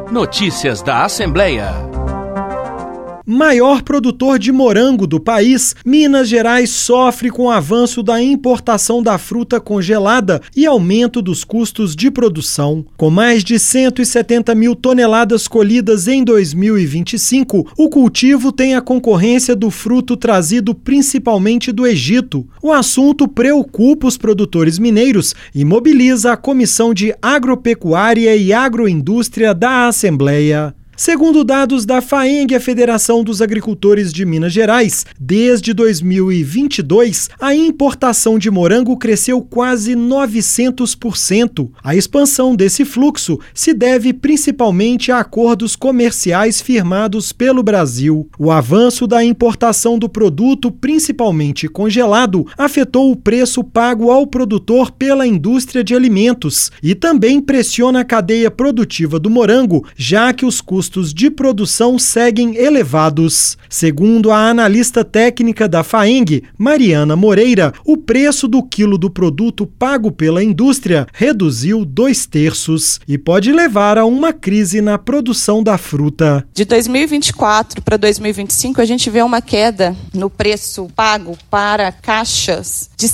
Notícias da Assembleia. Maior produtor de morango do país, Minas Gerais sofre com o avanço da importação da fruta congelada e aumento dos custos de produção. Com mais de 170 mil toneladas colhidas em 2025, o cultivo tem a concorrência do fruto trazido principalmente do Egito. O assunto preocupa os produtores mineiros e mobiliza a Comissão de Agropecuária e Agroindústria da Assembleia. Segundo dados da FAENG, a Federação dos Agricultores de Minas Gerais, desde 2022, a importação de morango cresceu quase 900%. A expansão desse fluxo se deve principalmente a acordos comerciais firmados pelo Brasil. O avanço da importação do produto, principalmente congelado, afetou o preço pago ao produtor pela indústria de alimentos e também pressiona a cadeia produtiva do morango, já que os custos de produção seguem elevados. Segundo a analista técnica da FAENG, Mariana Moreira, o preço do quilo do produto pago pela indústria reduziu 2/3 e pode levar a uma crise na produção da fruta. De 2024 para 2025, a gente vê uma queda no preço pago para caixas de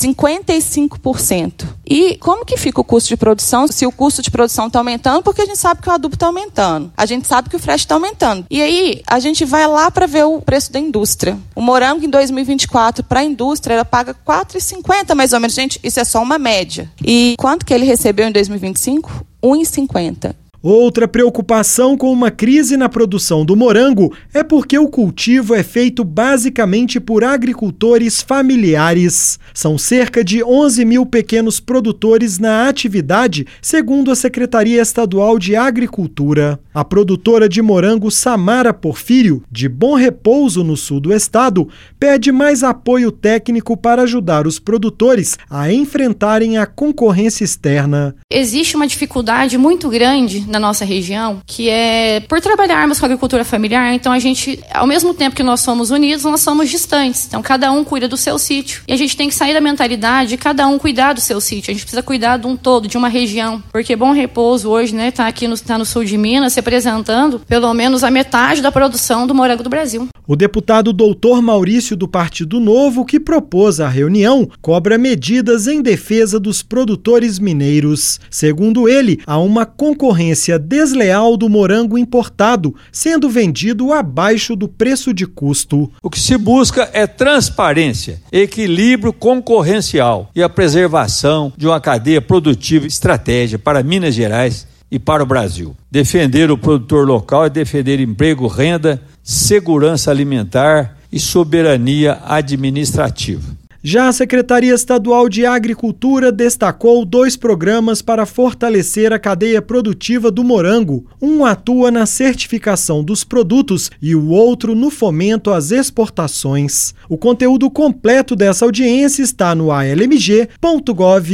55%. E como que fica o custo de produção se o custo de produção está aumentando? Porque a gente sabe que o adubo está aumentando. A gente sabe que o frete está aumentando. E aí, a gente vai lá para ver o preço da indústria. O morango em 2024 para a indústria, ela paga R$ 4,50 mais ou menos. Gente, isso é só uma média. E quanto que ele recebeu em 2025? R$ 1,50. Outra preocupação com uma crise na produção do morango é porque o cultivo é feito basicamente por agricultores familiares. São cerca de 11 mil pequenos produtores na atividade, segundo a Secretaria Estadual de Agricultura. A produtora de morango Samara Porfírio, de Bom Repouso, no sul do estado, pede mais apoio técnico para ajudar os produtores a enfrentarem a concorrência externa. Existe uma dificuldade muito grande na nossa região, que é por trabalharmos com a agricultura familiar, então a gente, ao mesmo tempo que nós somos unidos, nós somos distantes. Então cada um cuida do seu sítio. E a gente tem que sair da mentalidade de cada um cuidar do seu sítio. A gente precisa cuidar de um todo, de uma região. Porque Bom Repouso hoje, né, tá no sul de Minas, representando pelo menos a metade da produção do morango do Brasil. O deputado Doutor Maurício, do Partido Novo, que propôs a reunião, cobra medidas em defesa dos produtores mineiros. Segundo ele, há uma concorrência desleal do morango importado, sendo vendido abaixo do preço de custo. O que se busca é transparência, equilíbrio concorrencial e a preservação de uma cadeia produtiva estratégica para Minas Gerais e para o Brasil. Defender o produtor local é defender emprego, renda, segurança alimentar e soberania administrativa. Já a Secretaria Estadual de Agricultura destacou 2 programas para fortalecer a cadeia produtiva do morango. Um atua na certificação dos produtos e o outro no fomento às exportações. O conteúdo completo dessa audiência está no almg.gov.br.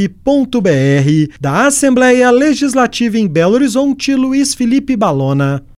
Da Assembleia Legislativa em Belo Horizonte, Luiz Felipe Balona.